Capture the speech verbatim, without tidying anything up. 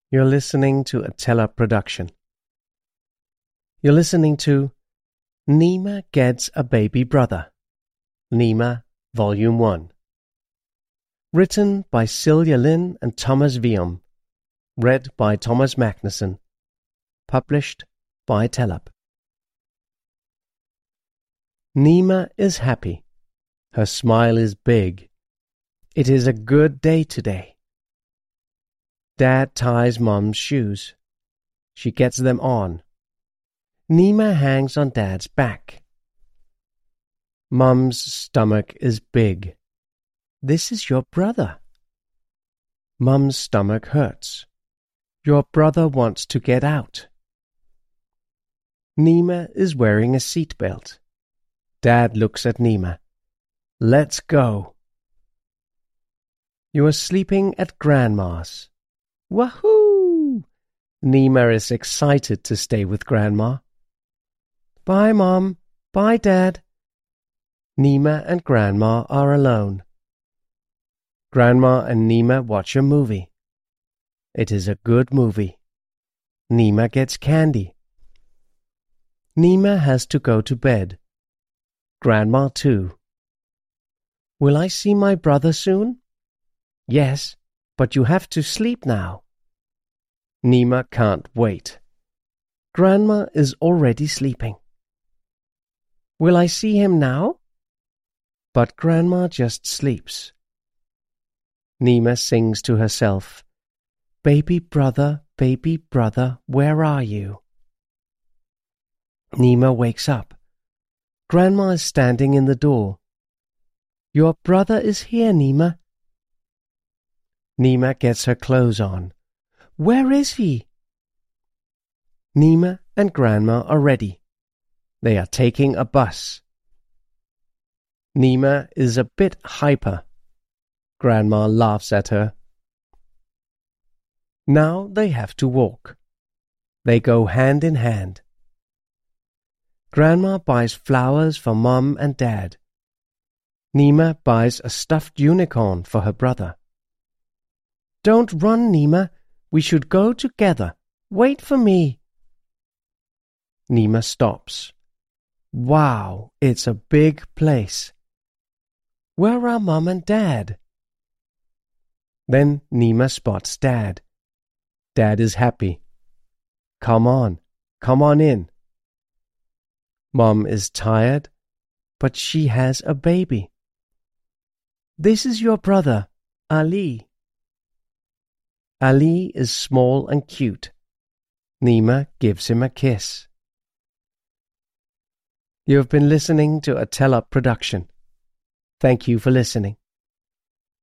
You're listening to a Teller production. You're listening to Nima Gets a Baby Brother, Nima, Volume one. Written by Celia Lynn and Thomas Vium. Read by Thomas Magnuson. Published by Tellup. Nima is happy. Her smile is big. It is a good day today. Dad ties Mom's shoes. She gets them on. Nima hangs on Dad's back. Mom's stomach is big. This is your brother. Mom's stomach hurts. Your brother wants to get out. Nima is wearing a seatbelt. Dad looks at Nima. Let's go. You are sleeping at Grandma's. Wahoo! Nima is excited to stay with Grandma. Bye, Mom. Bye, Dad. Nima and Grandma are alone. Grandma and Nima watch a movie. It is a good movie. Nima gets candy. Nima has to go to bed. Grandma too. Will I see my brother soon? Yes, but you have to sleep now. Nima can't wait. Grandma is already sleeping. Will I see him now? But Grandma just sleeps. Nima sings to herself, Baby brother, baby brother, where are you? Nima wakes up. Grandma is standing in the door. Your brother is here, Nima. Nima gets her clothes on. Where is he? Nima and Grandma are ready. They are taking a bus. Nima is a bit hyper. Grandma laughs at her. Now they have to walk. They go hand in hand. Grandma buys flowers for Mom and Dad. Nima buys a stuffed unicorn for her brother. Don't run, Nima. We should go together. Wait for me. Nima stops. Wow, it's a big place. Where are Mom and Dad? Then Nima spots Dad. Dad is happy. Come on, come on in. Mom is tired, but she has a baby. This is your brother, Ali. Ali is small and cute. Nima gives him a kiss. You have been listening to a Tell Up production. Thank you for listening.